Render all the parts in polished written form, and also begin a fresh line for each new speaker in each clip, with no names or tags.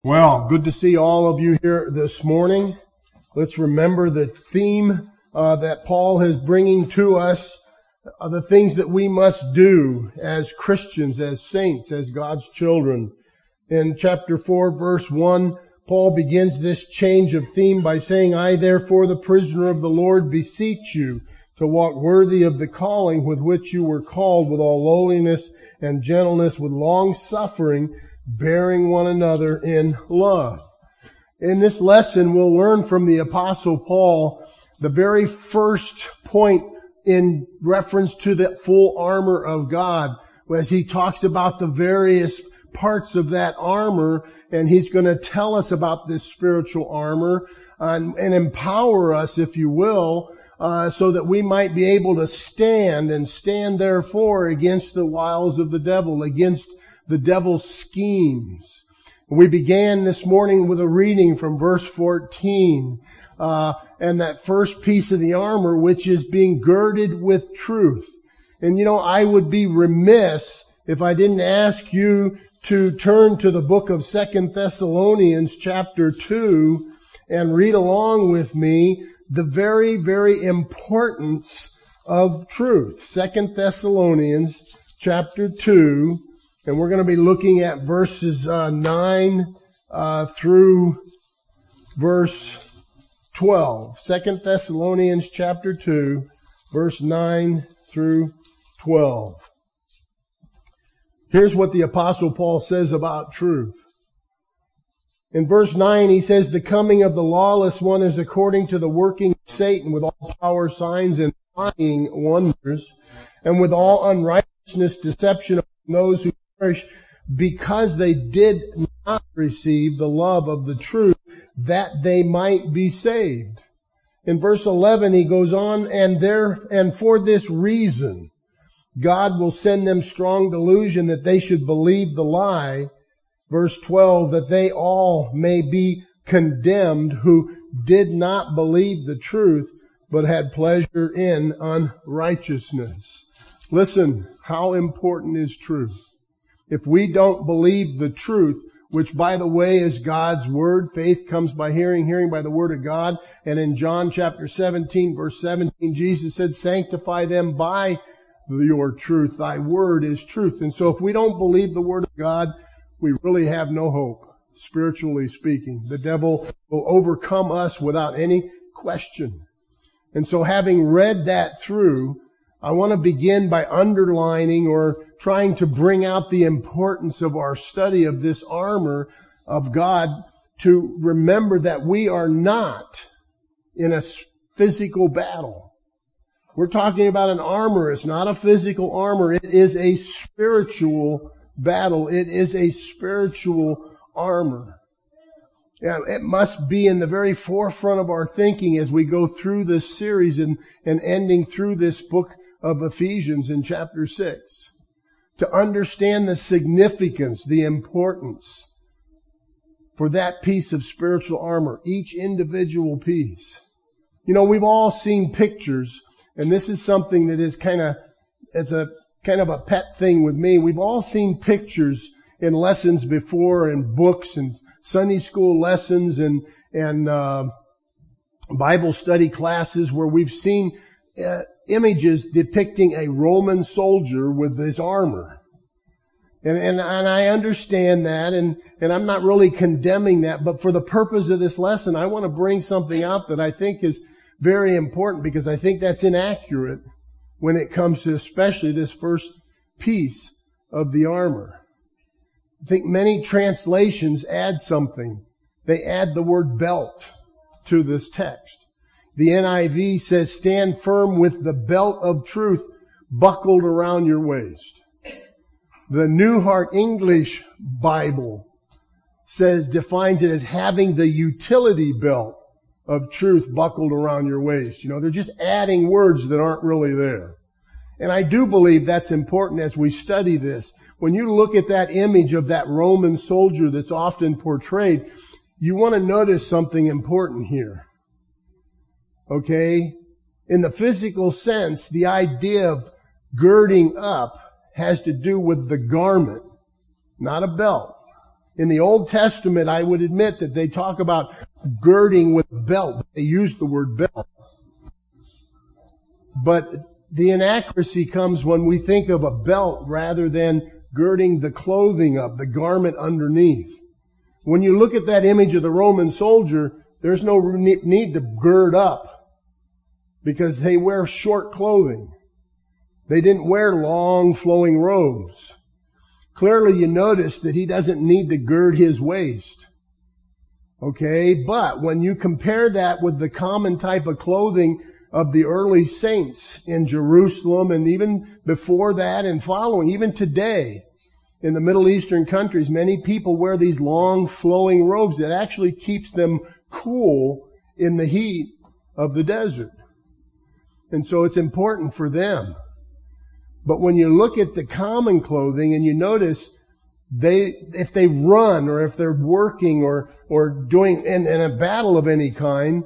Well, good to see all of you here this morning. Let's remember the theme that Paul is bringing to us, the things that we must do as Christians, as saints, as God's children. In chapter 4, verse 1, Paul begins this change of theme by saying, I therefore, the prisoner of the Lord, beseech you to walk worthy of the calling with which you were called, with all lowliness and gentleness, with long suffering, bearing one another in love. In this lesson, we'll learn from the Apostle Paul the very first point in reference to the full armor of God, as he talks about the various parts of that armor, and he's going to tell us about this spiritual armor and empower us, if you will, so that we might be able to stand therefore against the wiles of the devil, against the devil's schemes. We began this morning with a reading from verse 14, and that first piece of the armor, which is being girded with truth. And I would be remiss if I didn't ask you to turn to the book of 2 Thessalonians chapter 2 and read along with me the very, very importance of truth. 2 Thessalonians chapter 2. And we're going to be looking at verses 9 through verse 12. 2 Thessalonians chapter 2, verse 9 through 12. Here's what the Apostle Paul says about truth. In verse 9, he says, the coming of the lawless one is according to the working of Satan, with all power, signs, and lying wonders, and with all unrighteousness, deception of those who perish, because they did not receive the love of the truth, that they might be saved. In verse 11, he goes on, and for this reason, God will send them strong delusion that they should believe the lie. Verse 12, that they all may be condemned who did not believe the truth, but had pleasure in unrighteousness. Listen, how important is truth? If we don't believe the truth, which by the way is God's word, faith comes by hearing, hearing by the word of God. And in John chapter 17, verse 17, Jesus said, sanctify them by your truth. Thy word is truth. And so if we don't believe the word of God, we really have no hope, spiritually speaking. The devil will overcome us without any question. And so having read that through, I want to begin by underlining or trying to bring out the importance of our study of this armor of God, to remember that we are not in a physical battle. We're talking about an armor. It's not a physical armor. It is a spiritual battle. It is a spiritual armor. Yeah, it must be in the very forefront of our thinking as we go through this series and ending through this book of Ephesians in chapter 6. To understand the significance, the importance for that piece of spiritual armor, each individual piece. We've all seen pictures, and this is something that is it's a kind of a pet thing with me. We've all seen pictures in lessons before, in books and Sunday school lessons and Bible study classes, where we've seen images depicting a Roman soldier with his armor. And I understand that, and I'm not really condemning that, but for the purpose of this lesson, I want to bring something out that I think is very important, because I think that's inaccurate when it comes to especially this first piece of the armor. I think many translations add something. They add the word belt to this text. The NIV says, stand firm with the belt of truth buckled around your waist. The New Heart English Bible defines it as having the utility belt of truth buckled around your waist. They're just adding words that aren't really there. And I do believe that's important as we study this. When you look at that image of that Roman soldier that's often portrayed, you want to notice something important here. Okay? In the physical sense, the idea of girding up has to do with the garment, not a belt. In the Old Testament, I would admit that they talk about girding with a belt. They use the word belt. But the inaccuracy comes when we think of a belt rather than girding the clothing up, the garment underneath. When you look at that image of the Roman soldier, there's no need to gird up because they wear short clothing. They didn't wear long flowing robes. Clearly you notice that he doesn't need to gird his waist. Okay, but when you compare that with the common type of clothing of the early saints in Jerusalem and even before that and following, even today in the Middle Eastern countries, many people wear these long flowing robes that actually keeps them cool in the heat of the desert. And so it's important for them. But when you look at the common clothing and you notice if they run or if they're working or doing in a battle of any kind,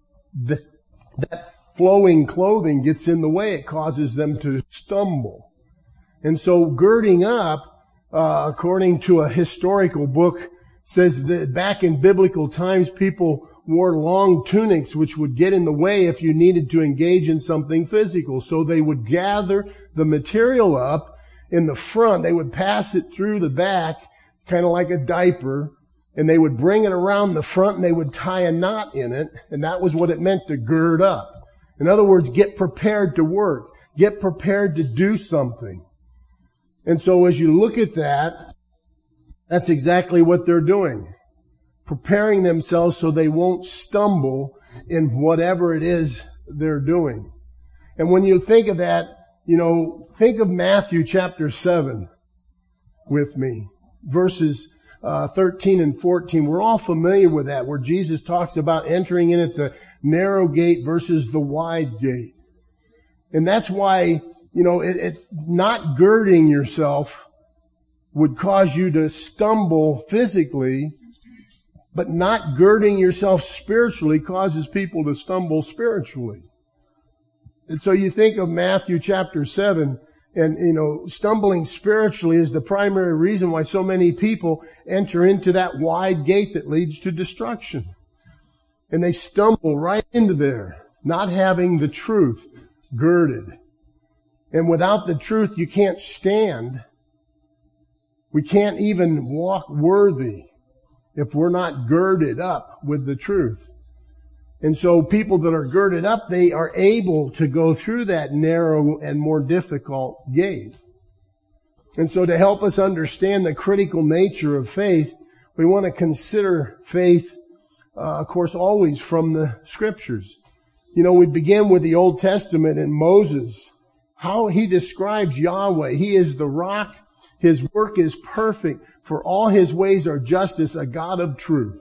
that flowing clothing gets in the way. It causes them to stumble. And so girding up, according to a historical book, says that back in biblical times, people wore long tunics which would get in the way if you needed to engage in something physical. So they would gather the material up in the front. They would pass it through the back, kind of like a diaper, and they would bring it around the front and they would tie a knot in it. And that was what it meant to gird up. In other words, get prepared to work. Get prepared to do something. And so as you look at that, that's exactly what they're doing. Preparing themselves so they won't stumble in whatever it is they're doing. And when you think of that, think of Matthew chapter 7 with me. Verses 13 and 14. We're all familiar with that, where Jesus talks about entering in at the narrow gate versus the wide gate. And that's why, not girding yourself would cause you to stumble physically, but not girding yourself spiritually causes people to stumble spiritually. And so you think of Matthew chapter 7, and, stumbling spiritually is the primary reason why so many people enter into that wide gate that leads to destruction. And they stumble right into there, not having the truth girded. And without the truth, you can't stand. We can't even walk worthy if we're not girded up with the truth. And so people that are girded up, they are able to go through that narrow and more difficult gate. And so to help us understand the critical nature of faith, we want to consider faith, of course, always from the Scriptures. We begin with the Old Testament and Moses, how he describes Yahweh. He is the rock. His work is perfect, for all his ways are justice, a God of truth.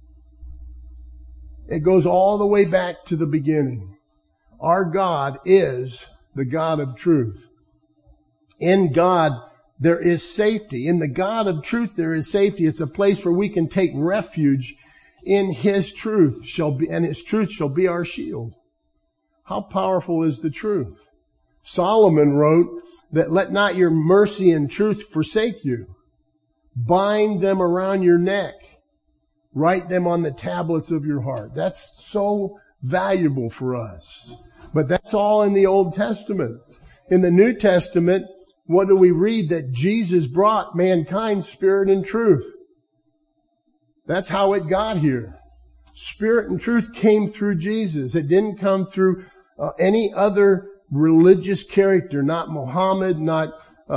It goes all the way back to the beginning. Our God is the God of truth. In God, there is safety. In the God of truth, there is safety. It's a place where we can take refuge in His truth, and His truth shall be our shield. How powerful is the truth? Solomon wrote that let not your mercy and truth forsake you. Bind them around your neck. Write them on the tablets of your heart. That's so valuable for us. But that's all in the Old Testament. In the New Testament, what do we read? That Jesus brought mankind spirit and truth. That's how it got here. Spirit and truth came through Jesus. It didn't come through any other religious character, not Muhammad, not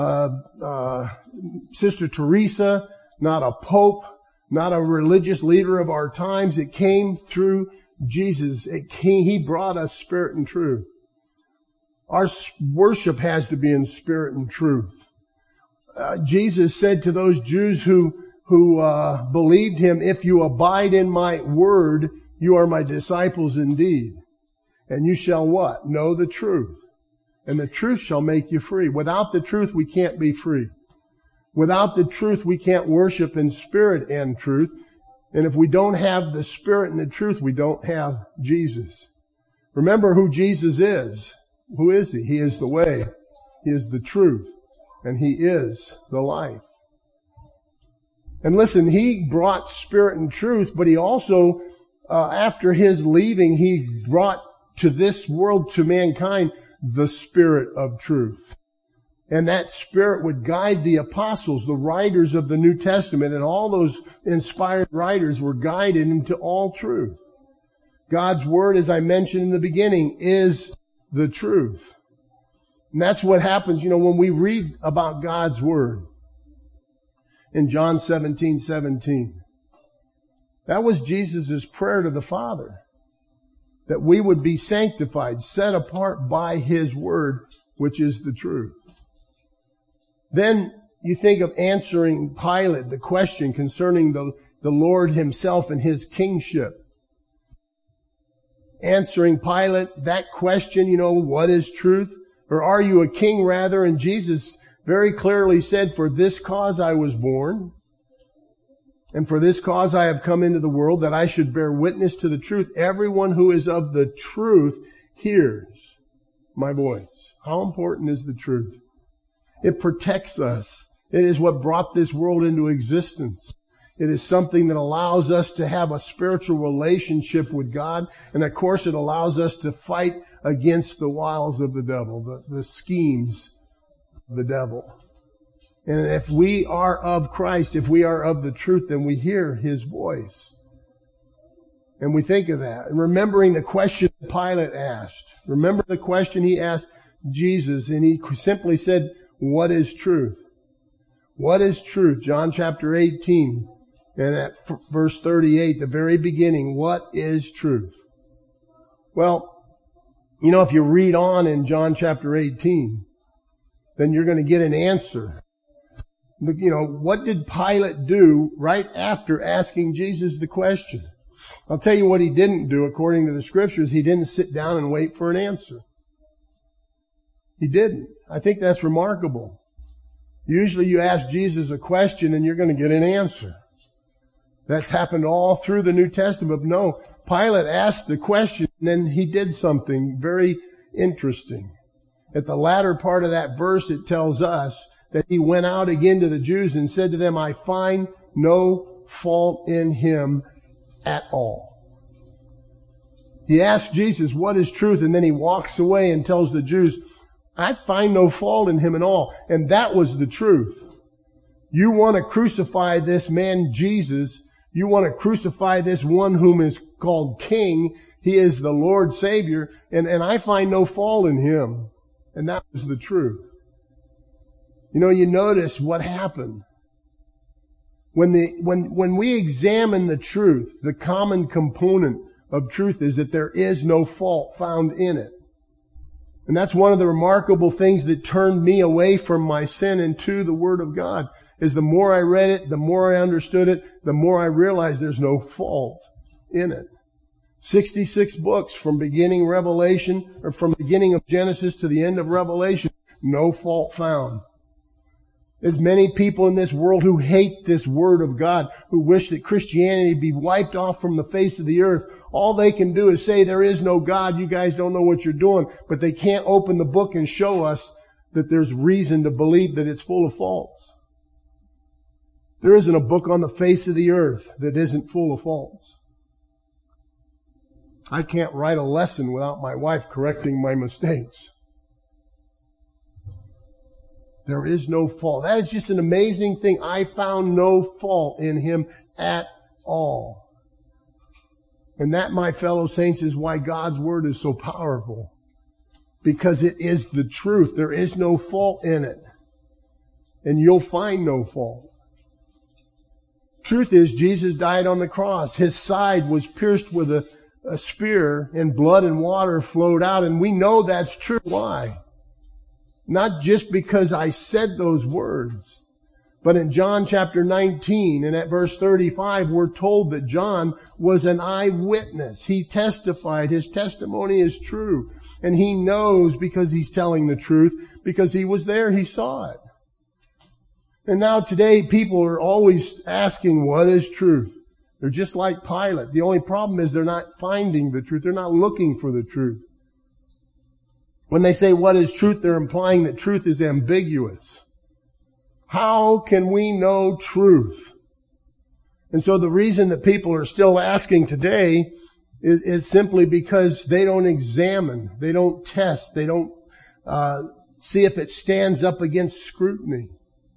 Sister Teresa, not a pope, not a religious leader of our times. It came through Jesus. He brought us spirit and truth. Our worship has to be in spirit and truth. Jesus said to those Jews who believed Him, if you abide in my word, you are my disciples indeed. And you shall what? Know the truth. And the truth shall make you free. Without the truth, we can't be free. Without the truth, we can't worship in spirit and truth. And if we don't have the spirit and the truth, we don't have Jesus. Remember who Jesus is. Who is He? He is the way. He is the truth. And He is the life. And listen, he brought spirit and truth, but he also, after his leaving, he brought to this world, to mankind, the spirit of truth. And that spirit would guide the apostles, the writers of the New Testament, and all those inspired writers were guided into all truth. God's word, as I mentioned in the beginning, is the truth. And that's what happens, when we read about God's word. In John 17:17. That was Jesus' prayer to the Father. That we would be sanctified, set apart by his word, which is the truth. Then you think of answering Pilate the question concerning the Lord himself and his kingship. Answering Pilate that question, what is truth? Or are you a king rather? And Jesus very clearly said, for this cause I was born, and for this cause I have come into the world, that I should bear witness to the truth. Everyone who is of the truth hears my voice. How important is the truth? It protects us. It is what brought this world into existence. It is something that allows us to have a spiritual relationship with God. And of course, it allows us to fight against the wiles of the devil, the schemes of the devil. And if we are of Christ, if we are of the truth, then we hear his voice. And we think of that. And remembering the question Pilate asked. Remember the question he asked Jesus, and he simply said, what is truth? What is truth? John chapter 18 and at verse 38, the very beginning, what is truth? Well, if you read on in John chapter 18, then you're going to get an answer. What did Pilate do right after asking Jesus the question? I'll tell you what he didn't do according to the scriptures. He didn't sit down and wait for an answer. He didn't. I think that's remarkable. Usually you ask Jesus a question and you're going to get an answer. That's happened all through the New Testament. But no, Pilate asked the question and then he did something very interesting. At the latter part of that verse, it tells us that he went out again to the Jews and said to them, I find no fault in him at all. He asked Jesus, what is truth? And then he walks away and tells the Jews, I find no fault in him at all. And that was the truth. You want to crucify this man Jesus. You want to crucify this one whom is called King. He is the Lord Savior. And I find no fault in him. And that was the truth. You notice what happened. When we examine the truth, the common component of truth is that there is no fault found in it. And that's one of the remarkable things that turned me away from my sin and to the Word of God, is the more I read it, the more I understood it, the more I realized there's no fault in it. 66 books from beginning Revelation, or from beginning of Genesis to the end of Revelation, no fault found. There's many people in this world who hate this Word of God, who wish that Christianity be wiped off from the face of the earth. All they can do is say there is no God, you guys don't know what you're doing, but they can't open the book and show us that there's reason to believe that it's full of faults. There isn't a book on the face of the earth that isn't full of faults. I can't write a lesson without my wife correcting my mistakes. There is no fault. That is just an amazing thing. I found no fault in him at all. And that, my fellow saints, is why God's Word is so powerful. Because it is the truth. There is no fault in it. And you'll find no fault. Truth is, Jesus died on the cross. His side was pierced with a spear, and blood and water flowed out. And we know that's true. Why? Not just because I said those words, but in John chapter 19 and at verse 35, we're told that John was an eyewitness. He testified. His testimony is true. And he knows because he's telling the truth, because he was there, he saw it. And now today people are always asking, what is truth? They're just like Pilate. The only problem is they're not finding the truth. They're not looking for the truth. When they say what is truth, they're implying that truth is ambiguous. How can we know truth? And so the reason that people are still asking today is simply because they don't examine, they don't test, they don't see if it stands up against scrutiny.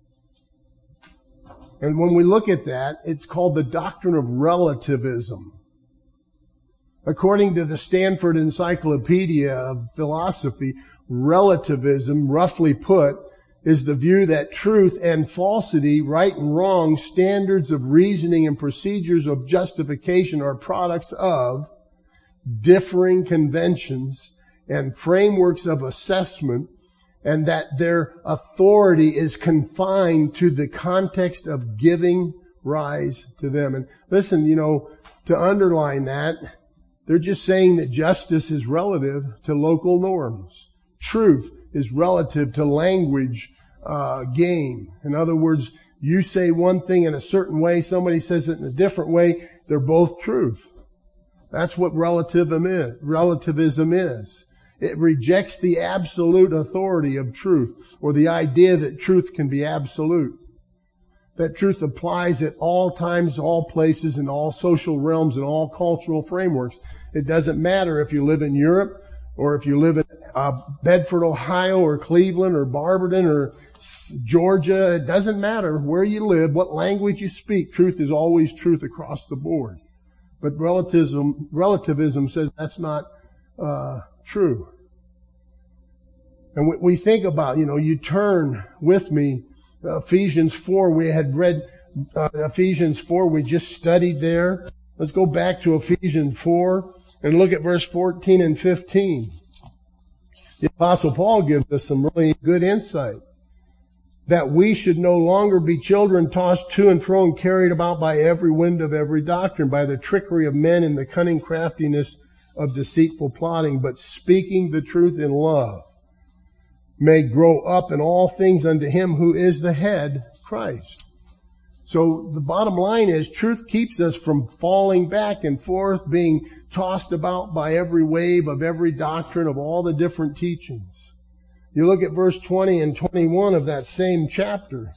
And when we look at that, it's called the doctrine of relativism. According to the Stanford Encyclopedia of Philosophy, relativism, roughly put, is the view that truth and falsity, right and wrong, standards of reasoning and procedures of justification are products of differing conventions and frameworks of assessment, and that their authority is confined to the context of giving rise to them. And listen, to underline that, they're just saying that justice is relative to local norms. Truth is relative to language game. In other words, you say one thing in a certain way, somebody says it in a different way, they're both truth. That's what relativism is. It rejects the absolute authority of truth, or the idea that truth can be absolute. That truth applies at all times, all places, in all social realms, and all cultural frameworks. It doesn't matter if you live in Europe, or if you live in Bedford, Ohio, or Cleveland, or Barberton, or Georgia. It doesn't matter where you live, what language you speak. Truth is always truth across the board. But relativism says that's not true. And we think about, you turn with me, Ephesians 4, we had read Ephesians 4, we just studied there. Let's go back to Ephesians 4 and look at verse 14 and 15. The Apostle Paul gives us some really good insight. That we should no longer be children tossed to and fro and carried about by every wind of every doctrine, by the trickery of men and the cunning craftiness of deceitful plotting, but speaking the truth in love, may grow up in all things unto him who is the head, Christ. So the bottom line is truth keeps us from falling back and forth, being tossed about by every wave of every doctrine of all the different teachings. You look at verse 20 and 21 of that same chapter,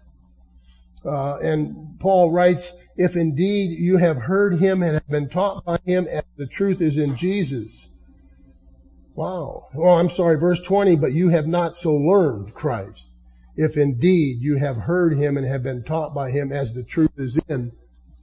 and Paul writes, if indeed you have heard him and have been taught by him as the truth is in Jesus. Wow. Oh, I'm sorry, verse 20, but you have not so learned Christ. If indeed you have heard him and have been taught by him as the truth is in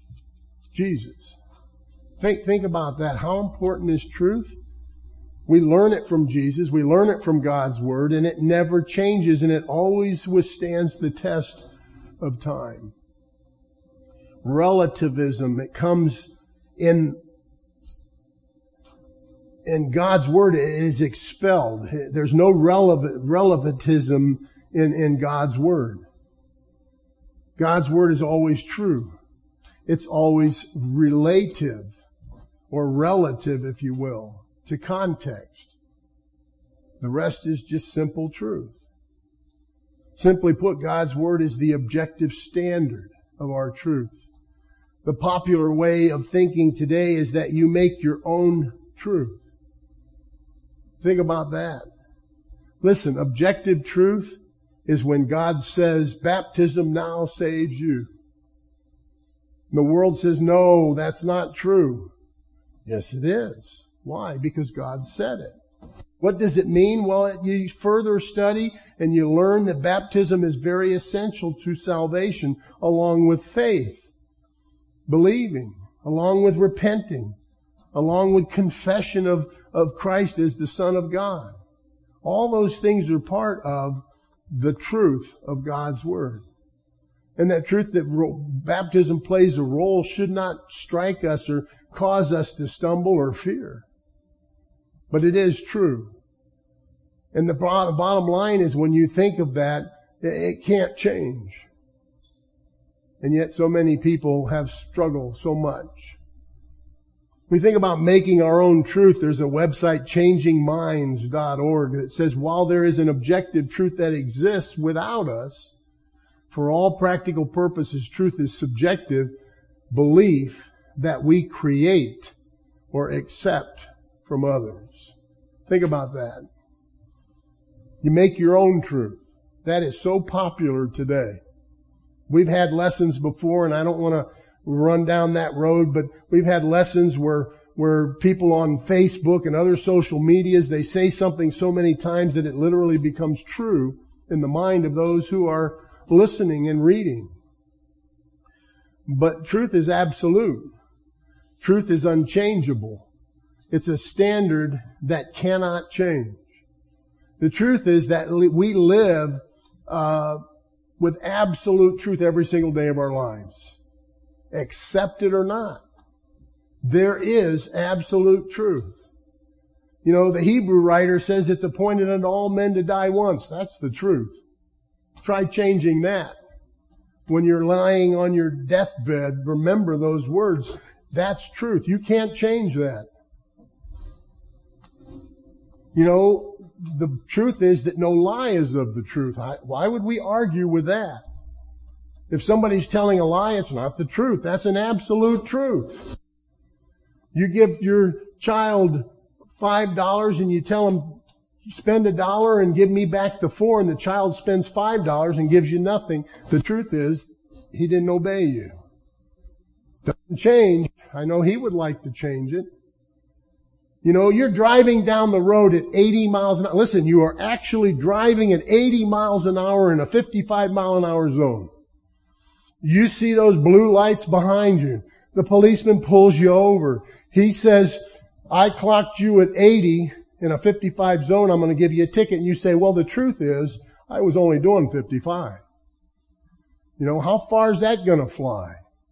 Jesus. Think about that. How important is truth? We learn it from Jesus. We learn it from God's Word, and it never changes, and it always withstands the test of time. Relativism, it comes in God's Word, it is expelled. There's no relativism in God's Word. God's Word is always true. It's always relative, or relative, if you will, to context. The rest is just simple truth. Simply put, God's Word is the objective standard of our truth. The popular way of thinking today is that you make your own truth. Think about that. Listen, objective truth is when God says, baptism now saves you. And the world says, no, that's not true. Yes, it is. Why? Because God said it. What does it mean? Well, you further study and you learn that baptism is very essential to salvation, along with faith, believing, along with repenting, along with confession of Christ as the Son of God. All those things are part of the truth of God's Word. And that truth that baptism plays a role should not strike us or cause us to stumble or fear. But it is true. And the bottom line is, when you think of that, it can't change. And yet so many people have struggled so much. We think about making our own truth. There's a website, changingminds.org, that says, while there is an objective truth that exists without us, for all practical purposes, truth is subjective belief that we create or accept from others. Think about that. You make your own truth. That is so popular today. We've had lessons before, and I don't want to run down that road, but we've had lessons where people on Facebook and other social medias, they say something so many times that it literally becomes true in the mind of those who are listening and reading. But truth is absolute. Truth is unchangeable. It's a standard that cannot change. The truth is that we live with absolute truth every single day of our lives. Accept it or not. There is absolute truth. You know, the Hebrew writer says it's appointed unto all men to die once. That's the truth. Try changing that. When you're lying on your deathbed, remember those words. That's truth. You can't change that. You know, the truth is that no lie is of the truth. Why would we argue with that? If somebody's telling a lie, it's not the truth. That's an absolute truth. You give your child $5 and you tell him, spend $1 and give me back the $4, and the child spends $5 and gives you nothing. The truth is, he didn't obey you. Doesn't change. I know he would like to change it. You know, you're driving down the road at 80 miles an hour. Listen, you are actually driving at 80 miles an hour in a 55 mile an hour zone. You see those blue lights behind you. The policeman pulls you over. He says, I clocked you at 80 in a 55 zone. I'm going to give you a ticket. And you say, well, the truth is, I was only doing 55. You know, how far is that going to fly?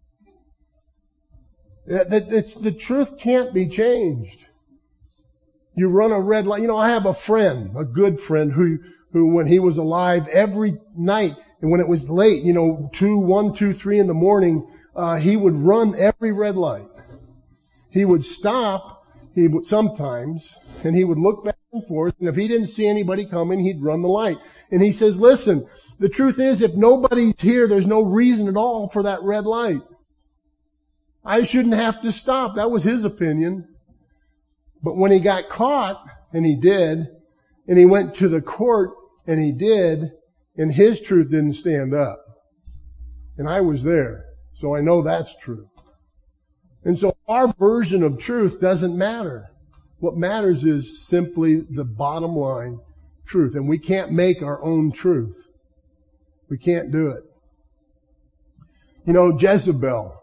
The truth can't be changed. You run a red light. You know, I have a friend, a good friend who when he was alive every night, and when it was late, 1, 2, 3 in the morning, he would run every red light. He would stop, sometimes, and he would look back and forth, and if he didn't see anybody coming, he'd run the light. And he says, listen, the truth is, if nobody's here, there's no reason at all for that red light. I shouldn't have to stop. That was his opinion. But when he got caught, and he did, and he went to the court, and he did, and his truth didn't stand up. And I was there, so I know that's true. And so our version of truth doesn't matter. What matters is simply the bottom line truth. And we can't make our own truth. We can't do it. You know, Jezebel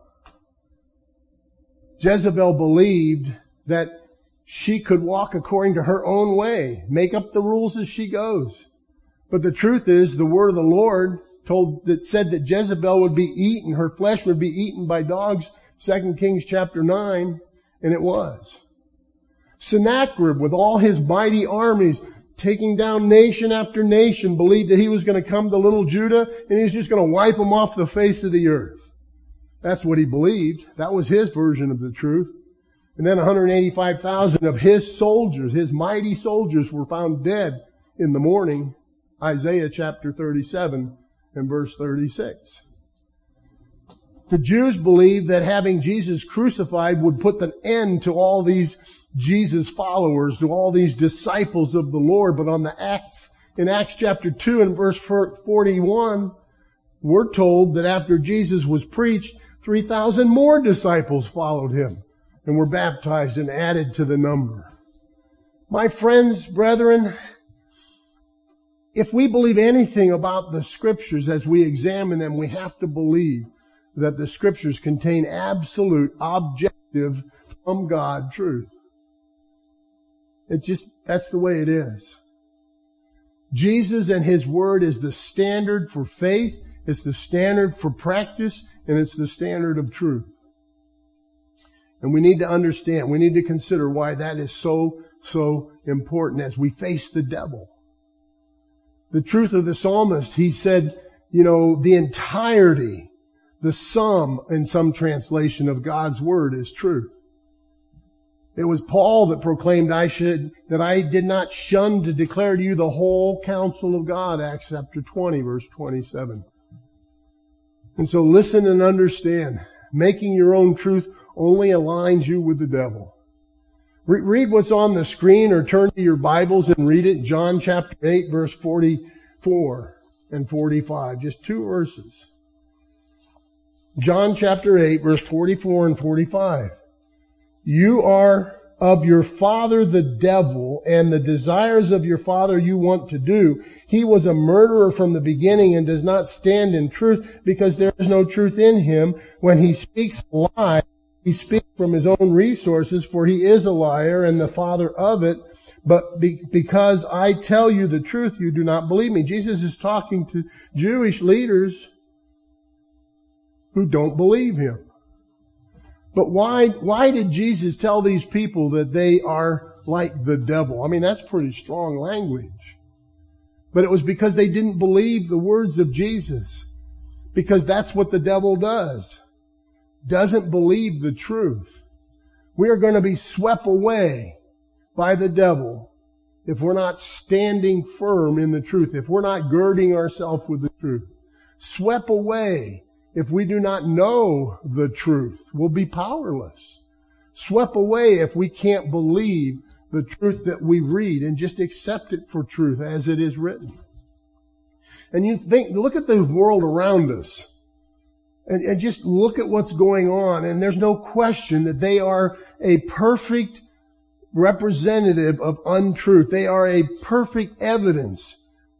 believed that she could walk according to her own way, make up the rules as she goes. But the truth is, the word of the Lord said that Jezebel would be eaten, her flesh would be eaten by dogs, 2 Kings chapter 9, and it was. Sennacherib, with all his mighty armies, taking down nation after nation, believed that he was going to come to little Judah and he was just going to wipe them off the face of the earth. That's what he believed. That was his version of the truth. And then 185,000 of his soldiers, his mighty soldiers, were found dead in the morning. Isaiah chapter 37 and verse 36. The Jews believed that having Jesus crucified would put an end to all these Jesus followers, to all these disciples of the Lord. But in Acts chapter 2 and verse 41, we're told that after Jesus was preached, 3,000 more disciples followed him and were baptized and added to the number. My friends, brethren, if we believe anything about the Scriptures as we examine them, we have to believe that the Scriptures contain absolute, objective, from God truth. That's the way it is. Jesus and His Word is the standard for faith, it's the standard for practice, and it's the standard of truth. And we need to understand, we need to consider why that is so important as we face the devil. The truth of the psalmist, he said, the entirety, the sum in some translation of God's Word is truth. It was Paul that proclaimed that I did not shun to declare to you the whole counsel of God, Acts chapter 20, verse 27. And so listen and understand. Making your own truth only aligns you with the devil. Read what's on the screen or turn to your Bibles and read it. John chapter 8, verse 44 and 45. Just 2 verses. John chapter 8, verse 44 and 45. You are of your father the devil, and the desires of your father you want to do. He was a murderer from the beginning and does not stand in truth, because there is no truth in him. When he speaks a lie, he speaks from his own resources, for he is a liar and the father of it. But because I tell you the truth, you do not believe me. Jesus is talking to Jewish leaders who don't believe him. But why did Jesus tell these people that they are like the devil? I mean, that's pretty strong language. But it was because they didn't believe the words of Jesus. Because that's what the devil does. Doesn't believe the truth. We are going to be swept away by the devil if we're not standing firm in the truth, if we're not girding ourselves with the truth. Swept away if we do not know the truth. We'll be powerless. Swept away if we can't believe the truth that we read and just accept it for truth as it is written. And you think, look at the world around us. And just look at what's going on. And there's no question that they are a perfect representative of untruth. They are a perfect evidence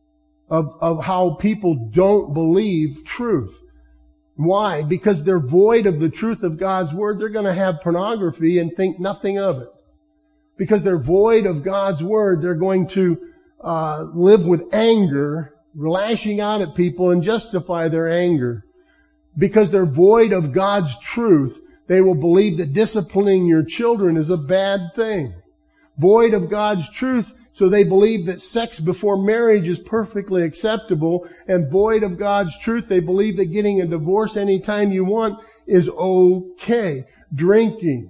of how people don't believe truth. Why? Because they're void of the truth of God's word. They're going to have pornography and think nothing of it. Because they're void of God's word, they're going to live with anger, lashing out at people and justify their anger. Because they're void of God's truth, they will believe that disciplining your children is a bad thing. Void of God's truth, so they believe that sex before marriage is perfectly acceptable. And void of God's truth, they believe that getting a divorce anytime you want is okay. Drinking,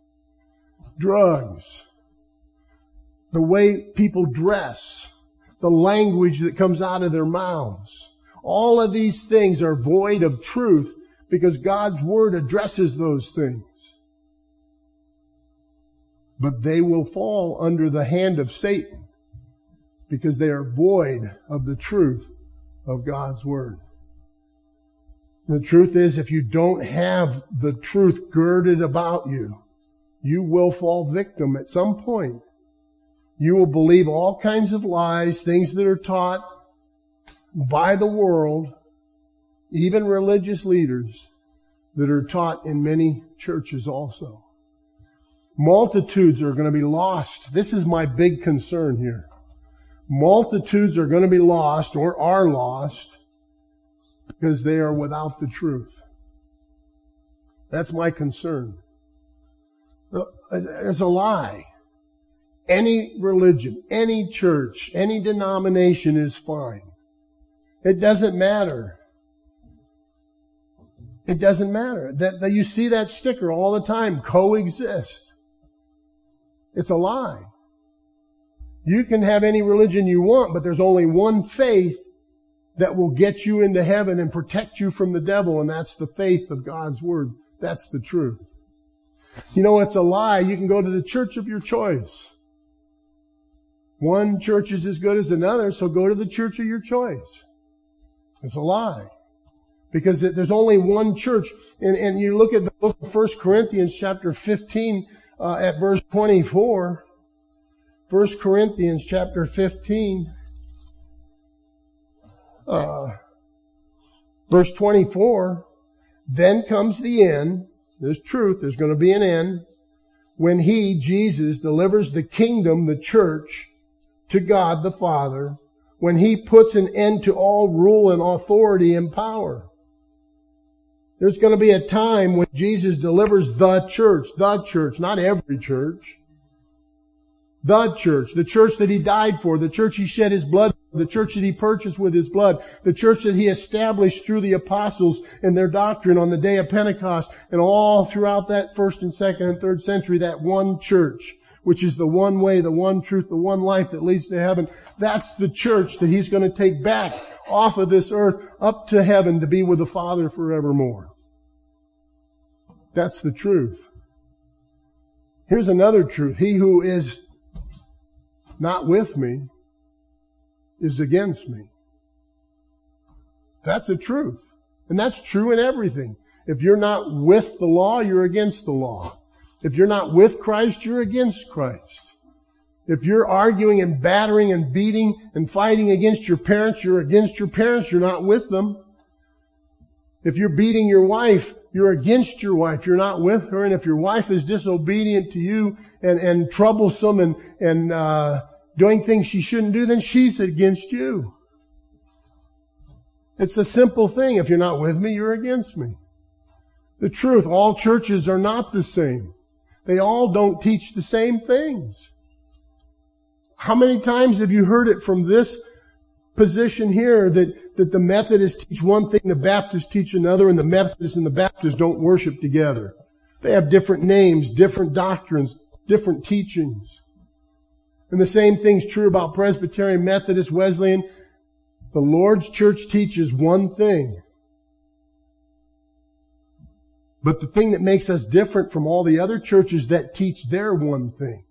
drugs, the way people dress, the language that comes out of their mouths. All of these things are void of truth because God's word addresses those things. But they will fall under the hand of Satan because they are void of the truth of God's word. The truth is, if you don't have the truth girded about you, you will fall victim at some point. You will believe all kinds of lies, things that are taught by the world, even religious leaders that are taught in many churches also. Multitudes are going to be lost. This is my big concern here. Multitudes are going to be lost or are lost because they are without the truth. That's my concern. It's a lie. Any religion, any church, any denomination is fine. It doesn't matter. It doesn't matter. That you see that sticker all the time, coexist. It's a lie. You can have any religion you want, but there's only one faith that will get you into heaven and protect you from the devil, and that's the faith of God's word. That's the truth. You know, it's a lie. You can go to the church of your choice. One church is as good as another, so go to the church of your choice. It's a lie. Because there's only one church. And you look at the book of 1 Corinthians chapter 15 at verse 24. 1 Corinthians chapter 15 verse 24. Then comes the end. There's truth. There's going to be an end. When He, Jesus, delivers the kingdom, the church, to God the Father. When He puts an end to all rule and authority and power. There's going to be a time when Jesus delivers the church, not every church. The church that He died for, the church He shed His blood for, the church that He purchased with His blood, the church that He established through the apostles and their doctrine on the day of Pentecost, and all throughout that first and second and third century, that one church, which is the one way, the one truth, the one life that leads to heaven. That's the church that He's going to take back off of this earth up to heaven to be with the Father forevermore. That's the truth. Here's another truth. He who is not with me is against me. That's the truth. And that's true in everything. If you're not with the law, you're against the law. If you're not with Christ, you're against Christ. If you're arguing and battering and beating and fighting against your parents, you're against your parents. You're not with them. If you're beating your wife, you're against your wife. You're not with her. And if your wife is disobedient to you and troublesome and doing things she shouldn't do, then she's against you. It's a simple thing. If you're not with me, you're against me. The truth, all churches are not the same. They all don't teach the same things. How many times have you heard it from this position here that the Methodists teach one thing, the Baptists teach another, and the Methodists and the Baptists don't worship together? They have different names, different doctrines, different teachings. And the same thing's true about Presbyterian, Methodist, Wesleyan. The Lord's church teaches one thing. But the thing that makes us different from all the other churches that teach their one thing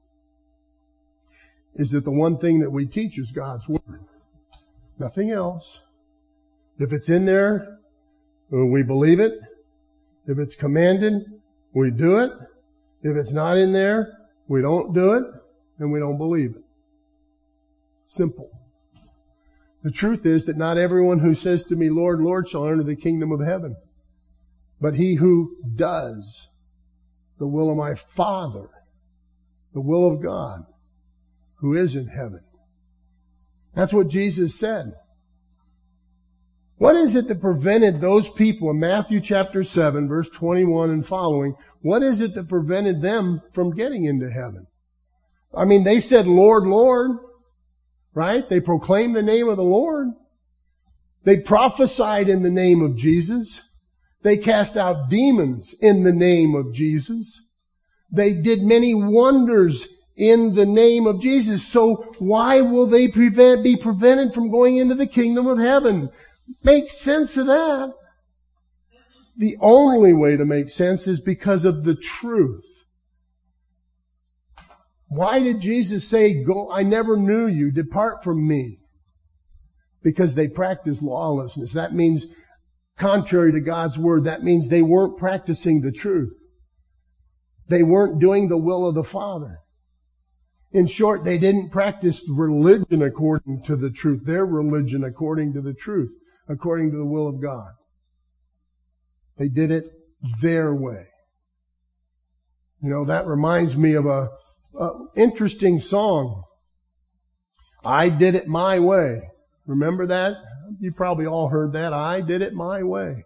is that the one thing that we teach is God's Word. Nothing else. If it's in there, we believe it. If it's commanded, we do it. If it's not in there, we don't do it, and we don't believe it. Simple. The truth is that not everyone who says to me, Lord, Lord, shall enter the kingdom of heaven, but he who does the will of my Father, the will of God, who is in heaven. That's what Jesus said. What is it that prevented those people in Matthew chapter 7, verse 21 and following, what is it that prevented them from getting into heaven? I mean, they said, Lord, Lord, right? They proclaimed the name of the Lord. They prophesied in the name of Jesus. They cast out demons in the name of Jesus. They did many wonders in the name of Jesus. So why will they be prevented from going into the kingdom of heaven? Make sense of that. The only way to make sense is because of the truth. Why did Jesus say, "Go, I never knew you, depart from me"? Because they practiced lawlessness. That means contrary to God's word. That means they weren't practicing the truth. They weren't doing the will of the Father. In short, they didn't practice religion according to the truth. Their religion according to the truth, according to the will of God. They did it their way. You know, that reminds me of a interesting song. I did it my way. Remember that? You probably all heard that. I did it my way.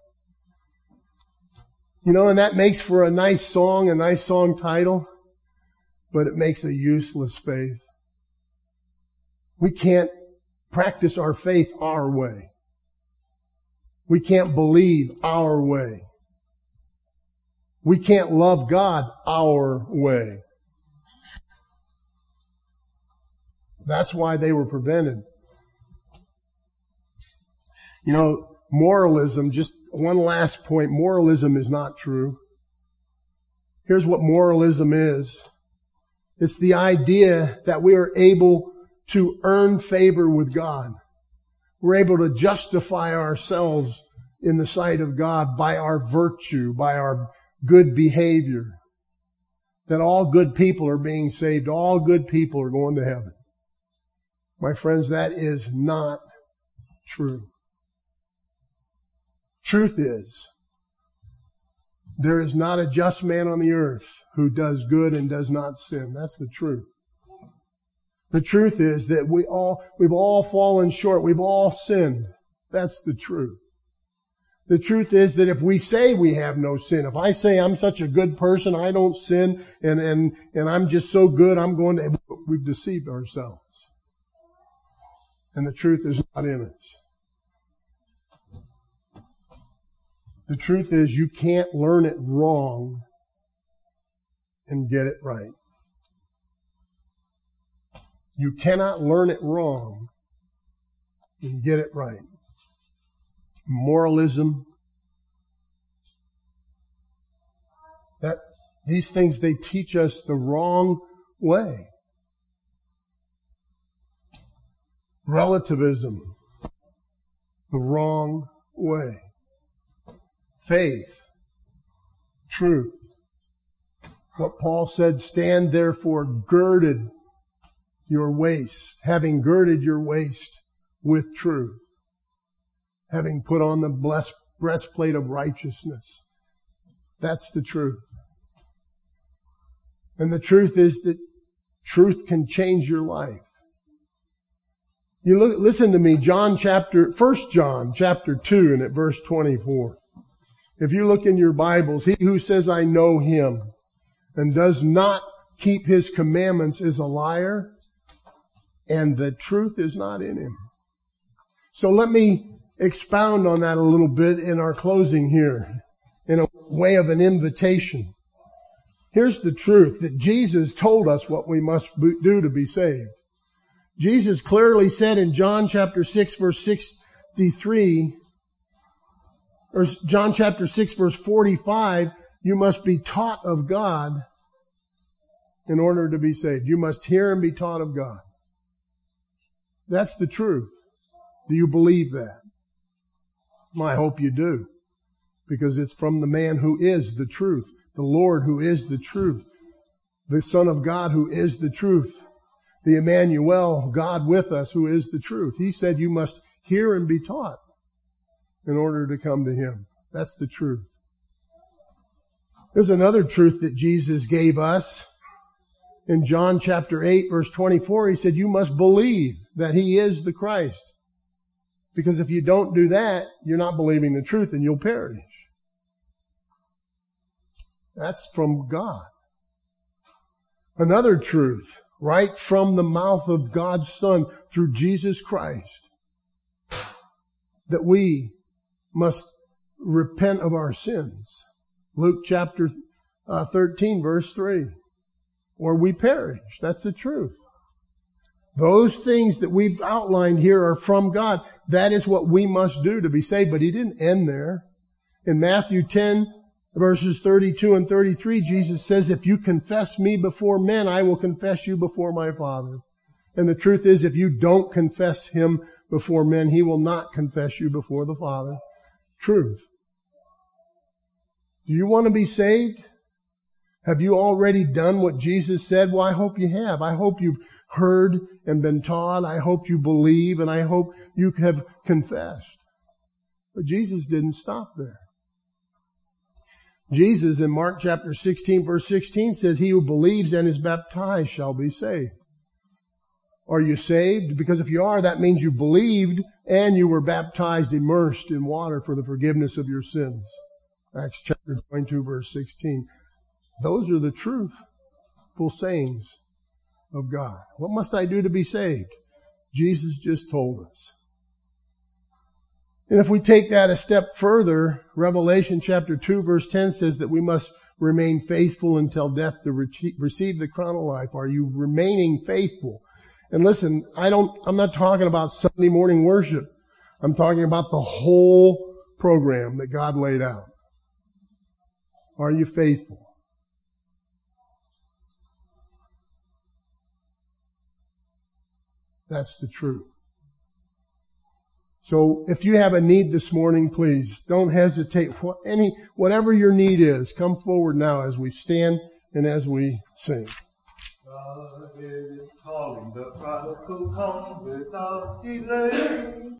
You know, and that makes for a nice song title, but it makes a useless faith. We can't practice our faith our way. We can't believe our way. We can't love God our way. That's why they were prevented. You know, moralism, just one last point, moralism is not true. Here's what moralism is. It's the idea that we are able to earn favor with God. We're able to justify ourselves in the sight of God by our virtue, by our good behavior. That all good people are being saved. All good people are going to heaven. My friends, that is not true. Truth is, there is not a just man on the earth who does good and does not sin. That's the truth. The truth is that we've all fallen short. We've all sinned. That's the truth. The truth is that if we say we have no sin, if I say I'm such a good person, I don't sin, and I'm just so good, we've deceived ourselves. And the truth is not in us. The truth is you can't learn it wrong and get it right. You cannot learn it wrong and get it right. Moralism, these things, they teach us the wrong way. Relativism, the wrong way. Faith, truth. What Paul said, stand therefore girded your waist, having girded your waist with truth, having put on the breastplate of righteousness. That's the truth. And the truth is that truth can change your life. Listen to me, 1 John chapter 2 and at verse 24. If you look in your Bibles, he who says, I know him, and does not keep his commandments is a liar, and the truth is not in him. So let me expound on that a little bit in our closing here, in a way of an invitation. Here's the truth, that Jesus told us what we must do to be saved. Jesus clearly said in John chapter 6 verse 63, or John chapter 6 verse 45, you must be taught of God in order to be saved. You must hear and be taught of God. That's the truth. Do you believe that? Well, I hope you do, because it's from the man who is the truth, the Lord who is the truth, the Son of God who is the truth, the Emmanuel, God with us, who is the truth. He said you must hear and be taught in order to come to Him. That's the truth. There's another truth that Jesus gave us. In John chapter 8, verse 24, He said, you must believe that He is the Christ. Because if you don't do that, you're not believing the truth and you'll perish. That's from God. Another truth, right from the mouth of God's Son through Jesus Christ, that we must repent of our sins. Luke chapter 13, verse 3. Or we perish. That's the truth. Those things that we've outlined here are from God. That is what we must do to be saved. But He didn't end there. In Matthew 10, verses 32 and 33, Jesus says, if you confess me before men, I will confess you before my Father. And the truth is, if you don't confess Him before men, He will not confess you before the Father. Truth. Do you want to be saved? Have you already done what Jesus said? Well, I hope you have. I hope you've heard and been taught. I hope you believe, and I hope you have confessed. But Jesus didn't stop there. Jesus in Mark chapter 16, verse 16 says, he who believes and is baptized shall be saved. Are you saved? Because if you are, that means you believed and you were baptized, immersed in water for the forgiveness of your sins. Acts chapter 22, verse 16. Those are the truthful sayings of God. What must I do to be saved? Jesus just told us. And if we take that a step further, Revelation chapter 2 verse 10 says that we must remain faithful until death to receive the crown of life. Are you remaining faithful? And listen, I'm not talking about Sunday morning worship. I'm talking about the whole program that God laid out. Are you faithful? That's the truth. So if you have a need this morning, please don't hesitate. Whatever your need is, come forward now as we stand and as we sing.
God is calling the prodigal, come without delay.